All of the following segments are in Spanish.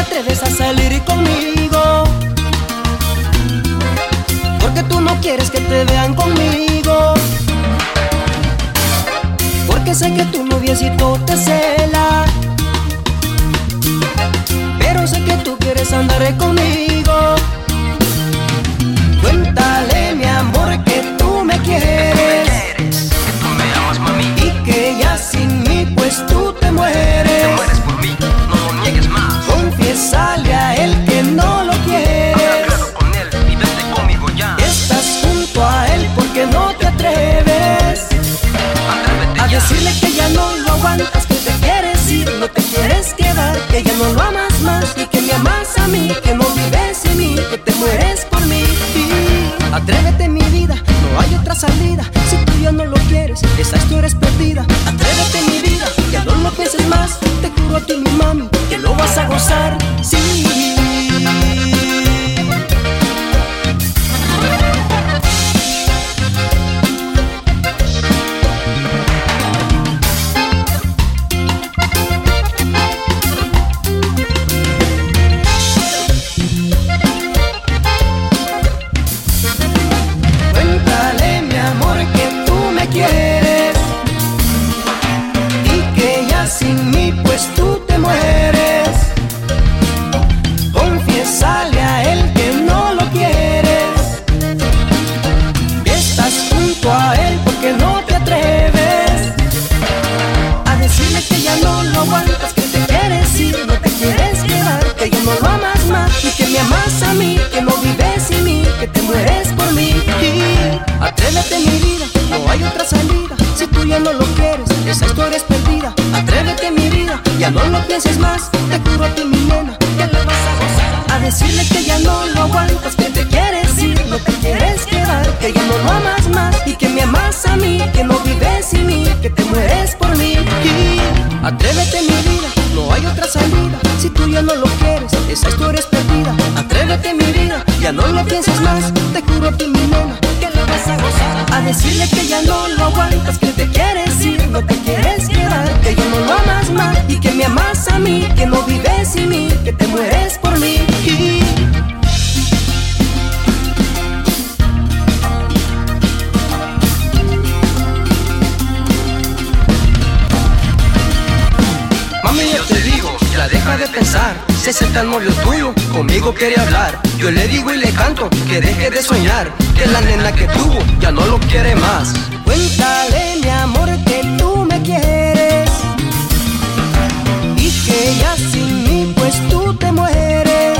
atreves a salir conmigo? Porque tú no quieres que te vean conmigo. Porque sé que tu noviecito te cela, pero sé que tú quieres andar conmigo. Cuéntale, mi amor, que tú me quieres, que tú me amas, mami, y que ya sin mí pues tú te mueres. te mueres por mí, no lo niegues más. Confiésale a él que no lo quieres. Habla claro con él y vete conmigo ya. Estás junto a él porque no te atreves Atrévete a ya. decirle que ya no lo aguantas, que te quieres ir, no te quieres quedar, que ya no lo amas más y que me amas a mí, que no vives sin mí, que te mueres por mí. Atrévete, mi vida, no hay otra salida. Si tú ya no lo quieres, esa historia es perdida. Atrévete, mi vida, ya no lo pienses más. Te juro a ti, mi mami, que lo vas a gozar. Sí. Cuéntale, mi amor, que tú me quieres y que ya sin mí pues tú te mueres. Confiésale a él que no lo quieres, que estás junto a él porque no te atreves a decirle que ya no lo aguantas, que te quieres ir, no te quieres quedar, que ya no lo amas más y que me amas a mí, que no vives sin mí, que te mueres por mí. Atrévete, mi vida, no hay otra salida. Si tú ya no lo quieres, esa historia es perdida. Atrévete, mi vida, ya no lo pienses más. Te juro a ti, mi nena, que lo vas a gozar. A decirle que ya no lo aguantas, que te quieres ir, no te quieres quedar, que ya no lo amas más y que me amas a mí, que no vives sin mí, que te mueres por mí. Atrévete, mi vida, no hay otra salida. Si tú ya no lo quieres, esa historia es perdida. Atrévete, mi vida, ya no lo pienses más. Te juro a ti, mi nena, que lo vas a gozar. A decirle que ya no lo aguantas, que te quieres ir, no te quieres quedar, que ya no lo amas más y que me amas a mí, que no vives sin mí, que te mueres por mí. Mami, yo te digo, ya deja de pensar. Si ese tal novio tuyo conmigo quiere hablar, yo le digo y le canto que deje de soñar, que la nena que tuvo ya no lo quiere más. Cuéntale, mi amor, que tú me quieres y que ya sin mí pues tú te mueres.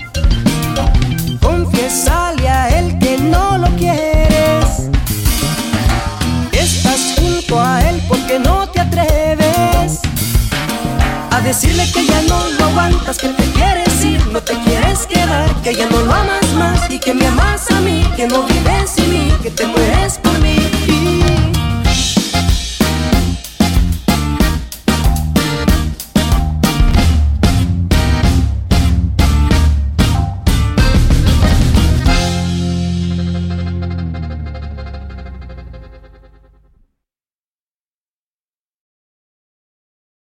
Confiésale a él que no lo quieres, que estás junto a él porque no te atreves a decirle que ya no lo aguantas, que te quieres ir, no te quieres quedar, que ya no lo amas más y que me amas a mí, que no vives